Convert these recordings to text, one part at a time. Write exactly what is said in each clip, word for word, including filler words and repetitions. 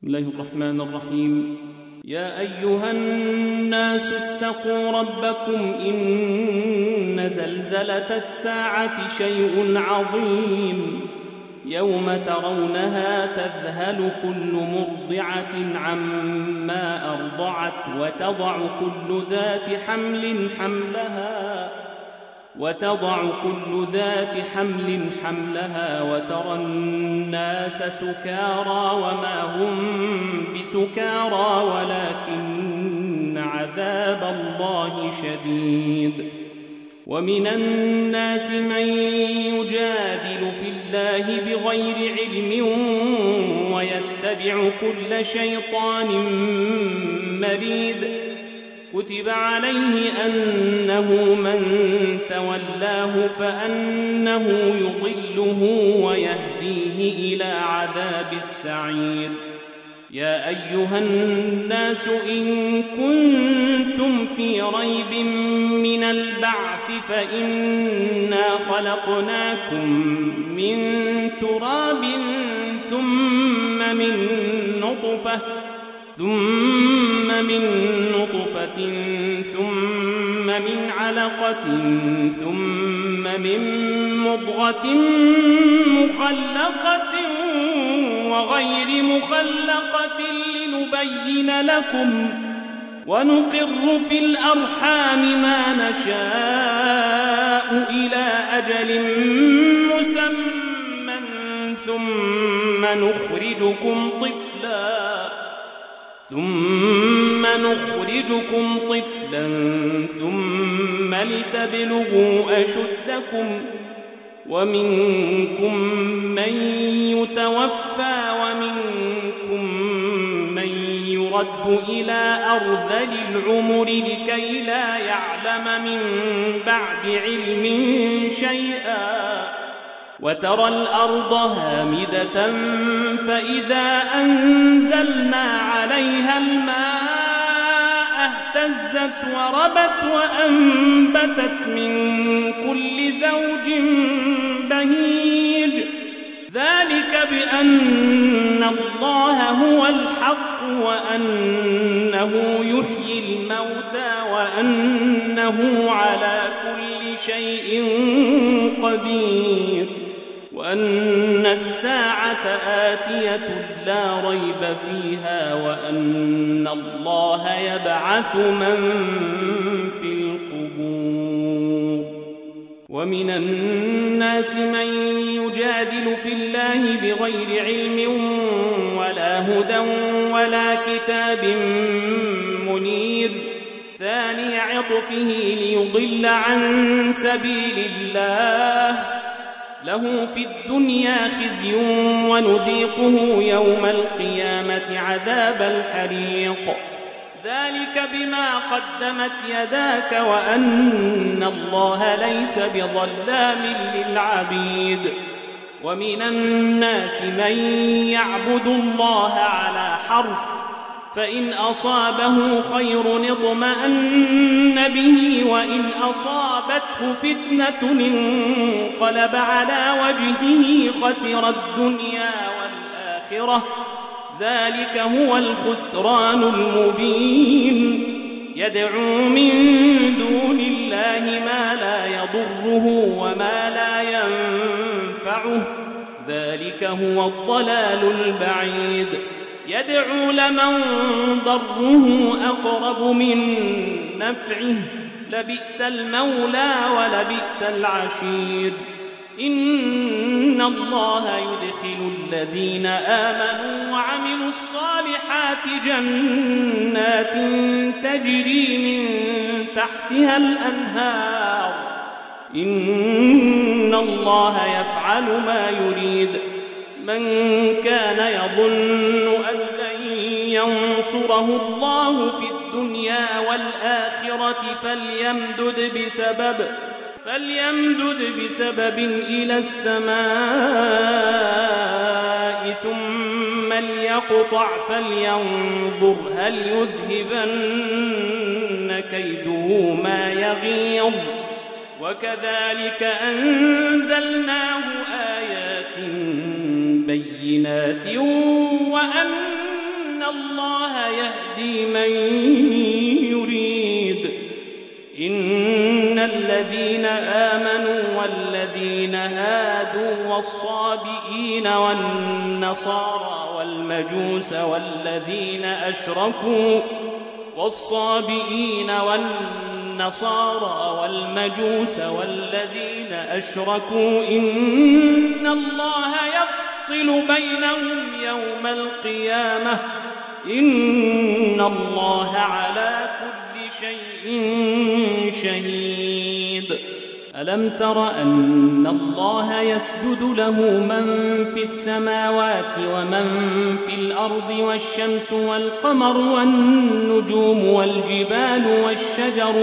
بسم الله الرحمن الرحيم. يا أيها الناس اتقوا ربكم إن زلزلة الساعة شيء عظيم يوم ترونها تذهل كل مرضعة عما أرضعت وتضع كل ذات حمل حملها وتضع كل ذات حمل حملها وترى الناس سكارى وما هم بسكارى ولكن عذاب الله شديد. ومن الناس من يجادل في الله بغير علم ويتبع كل شيطان مريد. كتب عليه أنه من تولاه فأنه يضله ويهديه إلى عذاب السعير. يا أيها الناس إن كنتم في ريب من البعث فإنا خلقناكم من تراب ثم من نطفة ثم من نطفة ثم من علقة ثم من مضغة مخلقة وغير مخلقة لنبين لكم ونقر في الأرحام ما نشاء إلى أجل مسمى ثم نخرجكم طفلا ثم نخرجكم طفلا ثم لتبلغوا أشدكم ومنكم من يتوفى ومنكم من يرد إلى أرذل العمر لكي لا يعلم من بعد علم شيئا. وترى الأرض هامدة فإذا أنزلنا عليها الماء اهتزت وربت وأنبتت من كل زوج بهيج. ذلك بأن الله هو الحق وأنه يحيي الموتى وأنه على كل شيء قدير وأن الساعة آتية لا ريب فيها وأن الله يبعث من في القبور. ومن الناس من يجادل في الله بغير علم ولا هدى ولا كتاب منير. ثاني عطفه ليضل عن سبيل الله له في الدنيا خزي ونذيقه يوم القيامة عذاب الحريق. ذلك بما قدمت يداك وأن الله ليس بظلام للعبيد. ومن الناس من يعبد الله على حرف فإن أصابه خير اطمأن به وإن أصابته فتنة انقلب على وجهه خسر الدنيا والآخرة. ذلك هو الخسران المبين. يدعو من دون الله ما لا يضره وما لا ينفعه. ذلك هو الضلال البعيد. يدعو لمن ضره أقرب من نفعه لبئس المولى ولبئس العشير. إن الله يدخل الذين آمنوا وعملوا الصالحات جنات تجري من تحتها الأنهار. إن الله يفعل ما يريد. من كان يظن أن لن ينصره الله في الدنيا والآخرة فليمدد بسبب فليمدد بسبب إلى السماء ثم ليقطع فلينظر هل يذهبن كيده ما يغيظ. وكذلك أنزلناه آيات بينات وأن الله يهدي من يريد. إن الذين آمنوا والذين هادوا والصابئين والنصارى والمجوس والذين أشركوا والصابئين والنصارى والمجوس والذين أشركوا إن الله يفصل بينهم يوم القيامة إن الله على كل شيء شهيد. ألم تر أن الله يسجد له من في السماوات ومن في الأرض والشمس والقمر والنجوم والجبال والشجر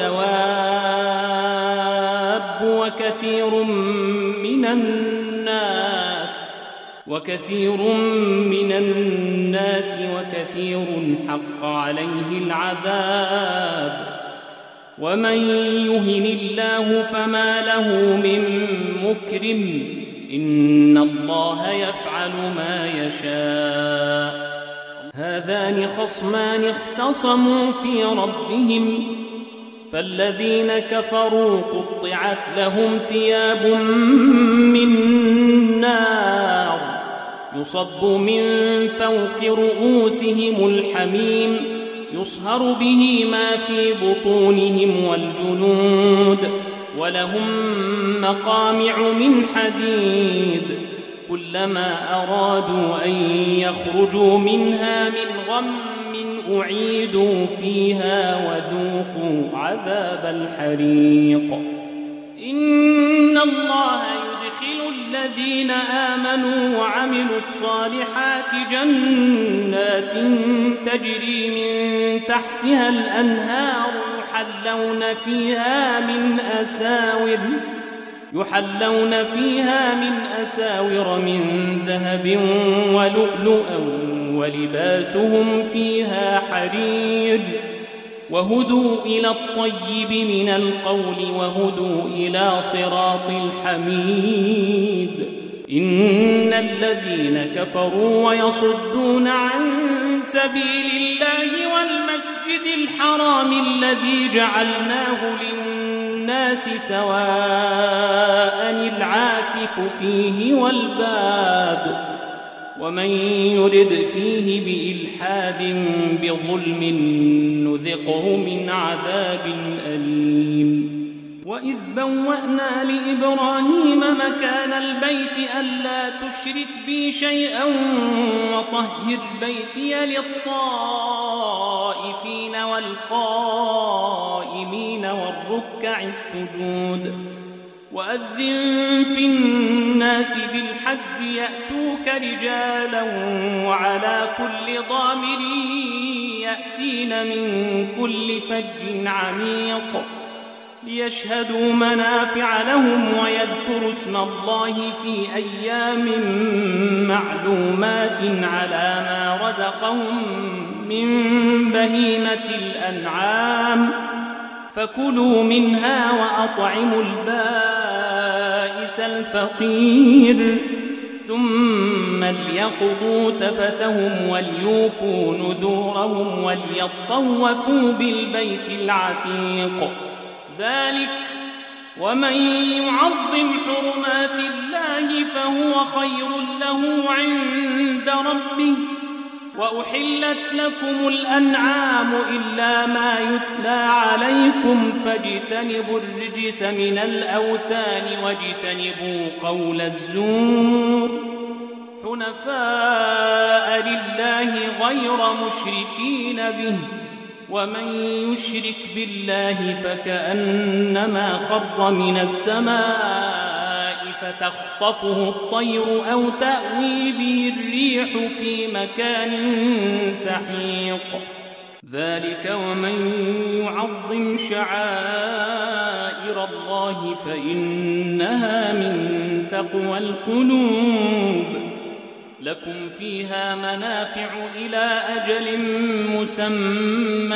والدواب وكثير من الناس وكثير من الناس وكثير حق عليه العذاب ومن يهن الله فما له من مكرم إن الله يفعل ما يشاء. هذان خصمان اختصموا في ربهم فالذين كفروا قطعت لهم ثياب من نار يصب من فوق رؤوسهم الحميم يصهر به ما في بطونهم والجلود ولهم مقامع من حديد كلما أرادوا أن يخرجوا منها من غم أعيدوا فيها وذوقوا عذاب الحريق. إن الله يدخل الذين آمنوا وعملوا الصالحات جنات تجري من تحتها الأنهار يحلون فيها من أساور يحلون فيها من أساور من ذهب ولؤلؤا ولباسهم فيها حرير وهدوا إلى الطيب من القول وهدوا إلى صراط الحميد. إن الذين كفروا ويصدون عن سبيل الله والمسجد الحرام الذي جعلناه للناس سواء العاكف فيه والباد ومن يرد فيه بإلحاد بظلم نذقه من عذاب أليم. وإذ بوأنا لإبراهيم مكان البيت ألا تشرك بي شيئا وطهر بيتي للطائفين والقائمين والركع السجود. وأذن في الناس بالحج يأتوك رجالا وعلى كل ضامر يأتين من كل فج عميق ليشهدوا منافع لهم ويذكروا اسم الله في أيام معلومات على ما رزقهم من بهيمة الأنعام فكلوا منها وأطعموا البائس الفقير ثم ليقضوا تفثهم وليوفوا نذورهم وليطوفوا بالبيت العتيق. ذلك ومن يعظم حرمات الله فهو خير له عند ربه. وأحلت لكم الأنعام إلا ما يتلى عليكم فاجتنبوا الرجس من الأوثان واجتنبوا قول الزور حنفاء لله غير مشركين به ومن يشرك بالله فكأنما خر من السماء فتخطفه الطير أو تأوي به الريح في مكان سحيق. ذلك ومن يعظم شعائر الله فإنها من تقوى القلوب. لكم فيها منافع إلى أجل مسمى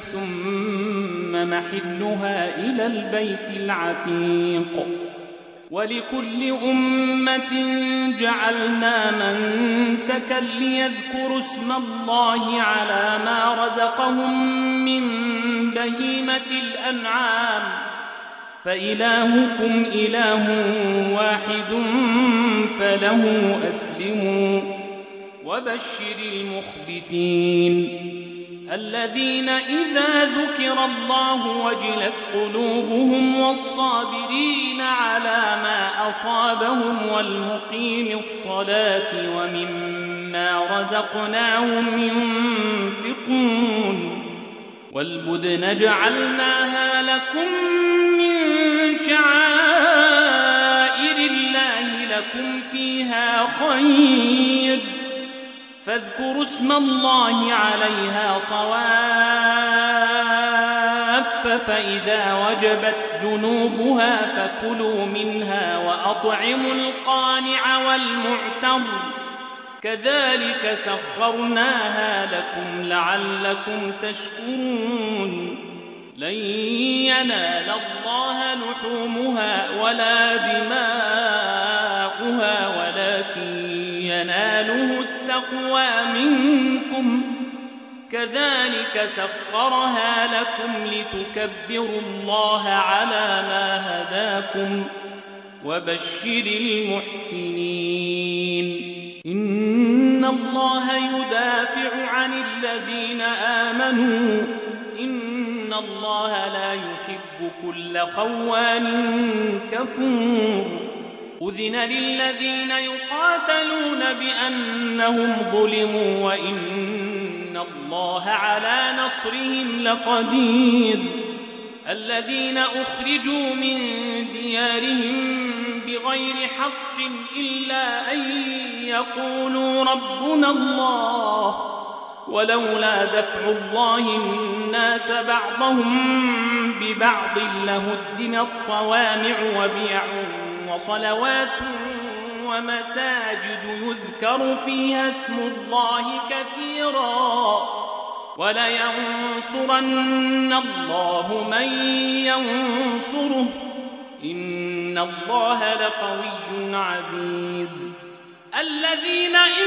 ثم محلها إلى البيت العتيق. ولكل أمة جعلنا منسكا ليذكروا اسم الله على ما رزقهم من بهيمة الأنعام فإلهكم إله واحد فله أسلموا وبشر المخبتين الذين إذا ذكر الله وجلت قلوبهم والصابرين على ما أصابهم والمقيم الصلاة ومما رزقناهم ينفقون والبدن جعلناها لكم من شعائر الله لكم فيها خير فاذكروا اسم الله عليها صواف فإذا وجبت جنوبها فكلوا منها وأطعموا القانع والمعتر كذلك سخرناها لكم لعلكم تشكرون لن ينال الله لحومها ولا دماؤها ولكن يناله التقوى منكم كذلك سخرها لكم لتكبروا الله على ما هداكم وبشر المحسنين إن الله يدافع عن الذين آمنوا إن الله لا يحب كل خوان كفور أذن للذين يقاتلون بأنهم ظلموا وإن الله على نصرهم لقدير الذين أخرجوا من ديارهم بغير حق إلا أن يقولوا ربنا الله ولولا دفع الله الناس بعضهم ببعض لهدمت صوامع وبيع وصلوات ومساجد يذكر فيها اسم الله كثيرا ولينصرن الله من ينصره إن الله لقوي عزيز الذين إن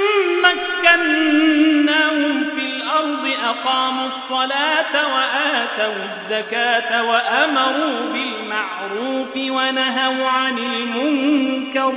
مكناهم في الأرض أقاموا الصلاة وآتوا الزكاة وأمروا بالمعروف ونهوا عن المنكر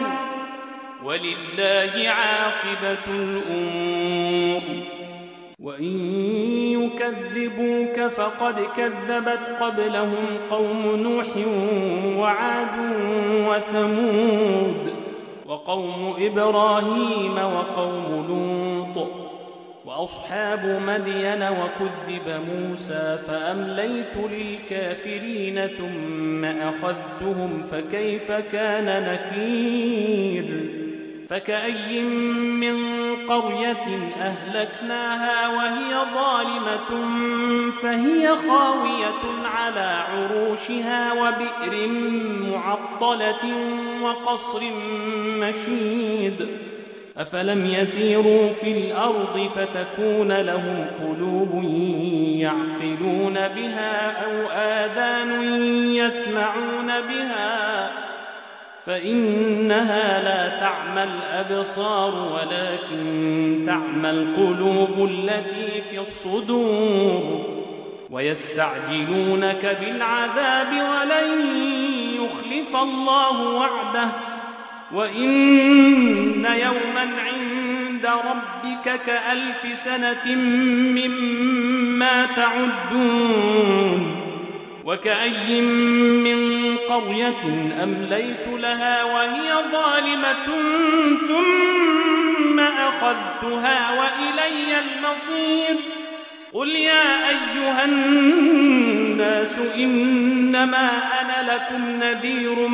ولله عاقبة الأمور وإن يكذبوك فقد كذبت قبلهم قوم نوح وعاد وثمود وقوم إبراهيم وقوم لوط وأصحاب مدين وكذب موسى فأمليت للكافرين ثم أخذتهم فكيف كان نكير فكأي من قرية أهلكناها وهي ظالمة فهي خاوية على عروشها وبئر معطلة وقصر مشيد أفلم يسيروا في الأرض فتكون لهم قلوب يعقلون بها أو آذان يسمعون بها فإنها لا تعمى الأبصار ولكن تعمى القلوب التي في الصدور ويستعجلونك بالعذاب ولن يخلف الله وعده وإن يوما عند ربك كألف سنة مما تعدون وكأي من قرية أمليت لها وهي ظالمة ثم أخذتها وإلي المصير قل يا أيها الناس إنما أنا لكم نذير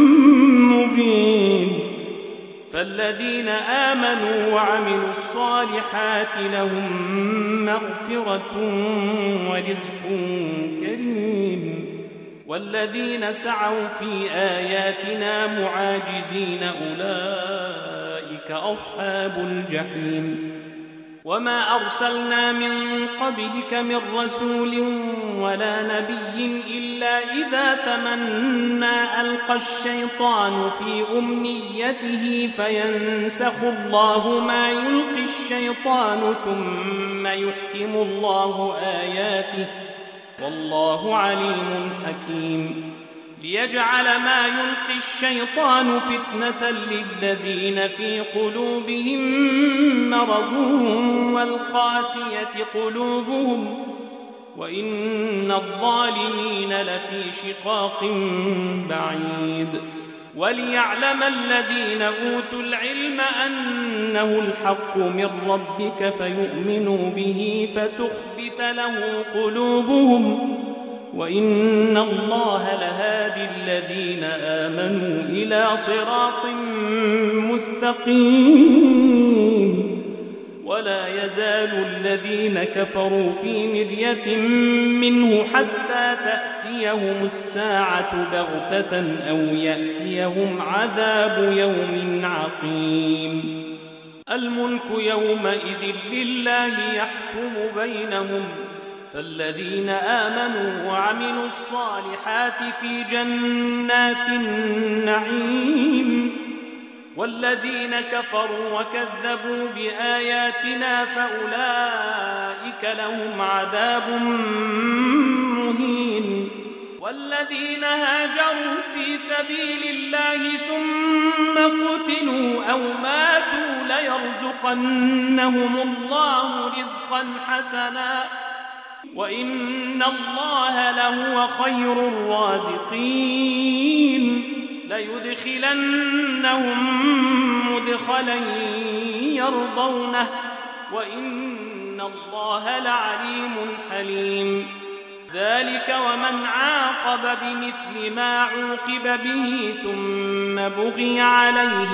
مبين فالذين آمنوا وعملوا الصالحات لهم مغفرة ورزق كريم والذين سعوا في آياتنا معاجزين أولئك أصحاب الجحيم وما أرسلنا من قبلك من رسول ولا نبي إلا إذا تمنى ألقى الشيطان في أمنيته فينسخ الله ما يلقي الشيطان ثم يحكم الله آياته والله عليم حكيم ليجعل ما يلقي الشيطان فتنة للذين في قلوبهم مرض والقاسية قلوبهم وإن الظالمين لفي شقاق بعيد وليعلم الذين أوتوا العلم أنه الحق من ربك فيؤمنوا به فتخبت له قلوبهم وإن الله لهادي الذين آمنوا إلى صراط مستقيم ولا يزال الذين كفروا في مرية منه حتى تأتيهم الساعة بغتة أو يأتيهم عذاب يوم عقيم الملك يومئذ لله يحكم بينهم فالذين آمنوا وعملوا الصالحات في جنات النعيم والذين كفروا وكذبوا بآياتنا فأولئك لهم عذاب مهين والذين هاجروا في سبيل الله ثم قتلوا أو ماتوا ليرزقنهم الله رزقا حسنا وإن الله لهو خير الرازقين ليدخلنهم مدخلا يرضونه وإن الله لعليم حليم ذلك ومن عاقب بمثل ما عوقب به ثم بغي عليه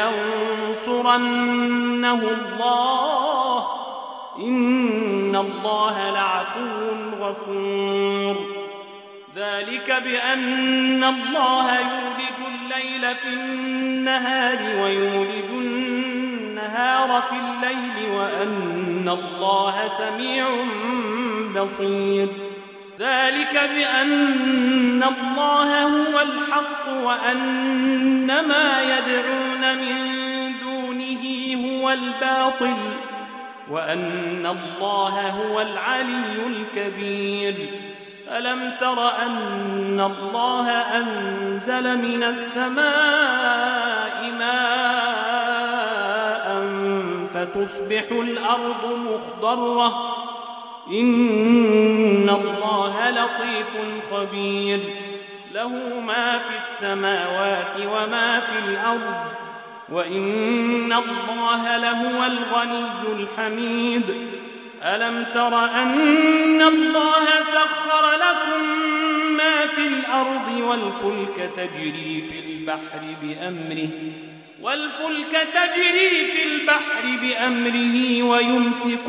لينصرنه الله إن الله لعفو غفور ذلك بأن الله يولج الليل في النهار ويولج النهار في الليل وأن الله سميع بصير ذلك بأن الله هو الحق وأن ما يدعون من دونه هو الباطل وأن الله هو العلي الكبير ألم تر أن الله أنزل من السماء ماء فتصبح الأرض مخضرة إن الله لطيف خبير له ما في السماوات وما في الأرض وإن الله لهو الغني الحميد ألم تر أن الله سخر لكم ما في الأرض والفلك تجري في البحر بأمره والفلك تجري في البحر بأمره ويمسك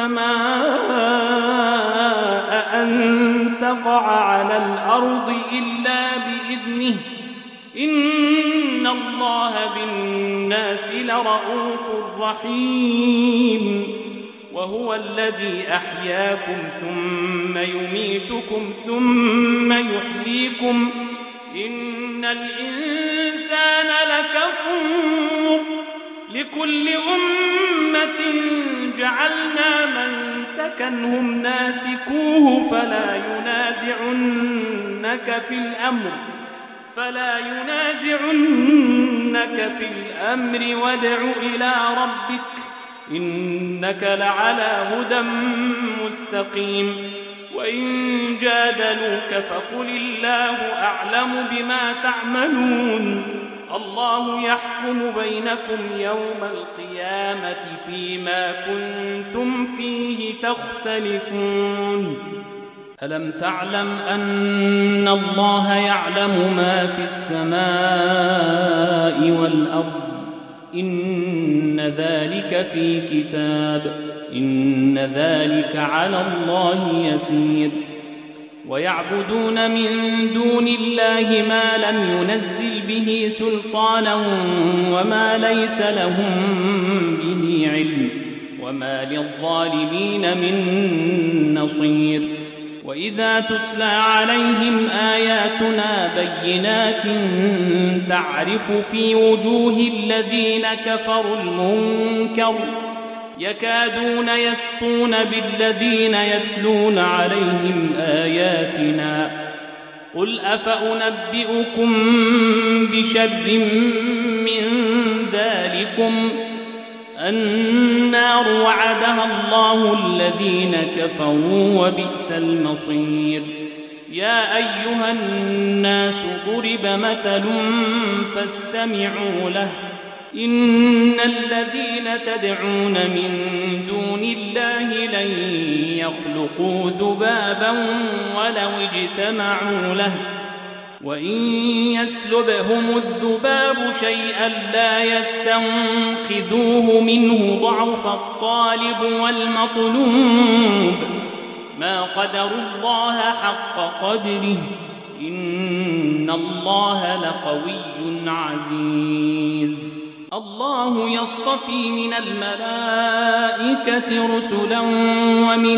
السماء أن تقع على الأرض إلا بإذنه إن الله بالناس لرؤوف رحيم وهو الذي أحياكم ثم يميتكم ثم يحييكم إن الإنسان لكفور لكل أمة جعلنا منسكا هم ناسكوه فلا ينازعنك في الأمر فلا ينازعنك في الأمر وادع إلى ربك إنك لعلى هدى مستقيم وإن جادلوك فقل الله أعلم بما تعملون الله يحكم بينكم يوم القيامة فيما كنتم فيه تختلفون ألم تعلم أن الله يعلم ما في السماء والأرض إن ذلك في كتاب إن ذلك على الله يسير ويعبدون من دون الله ما لم ينزل به سلطانا وما ليس لهم به علم وما للظالمين من نصير وإذا تتلى عليهم آياتنا بينات تعرف في وجوه الذين كفروا المنكر يكادون يسطون بالذين يتلون عليهم آياتنا قل أفأنبئكم بشر من ذلكم النار وعدها الله الذين كفروا وبئس المصير يا أيها الناس ضرب مثل فاستمعوا له إن الذين تدعون من دون الله لن يخلقوا ذبابا ولو اجتمعوا له وإن يسلبهم الذباب شيئا لا يستنقذوه منه ضعف الطالب والمطلوب ما قدروا الله حق قدره إن الله لقوي عزيز الله يصطفي من الملائكة رسلا ومن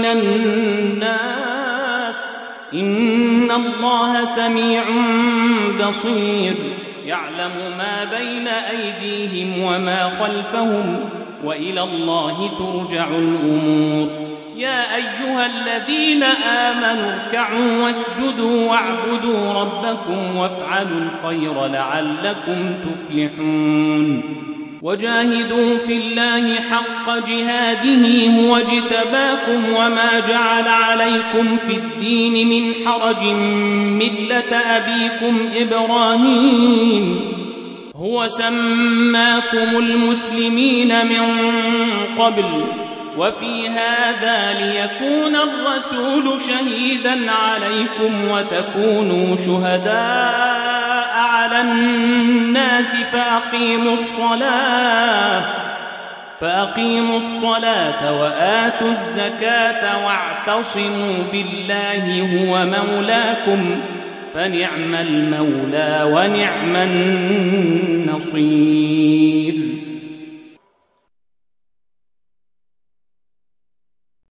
الناس إن الله سميع بصير يعلم ما بين أيديهم وما خلفهم وإلى الله ترجع الأمور يا أيها الذين آمنوا اركعوا واسجدوا واعبدوا ربكم وافعلوا الخير لعلكم تفلحون وجاهدوا في الله حق جهاده هو اجتباكم وما جعل عليكم في الدين من حرج ملة أبيكم إبراهيم هو سماكم المسلمين من قبل وفي هذا ليكون الرسول شهيدا عليكم وتكونوا شهداء على الناس فأقيموا الصلاة فأقيموا الصلاة وآتوا الزكاة واعتصموا بالله هو مولاكم فنعم المولى ونعم النصير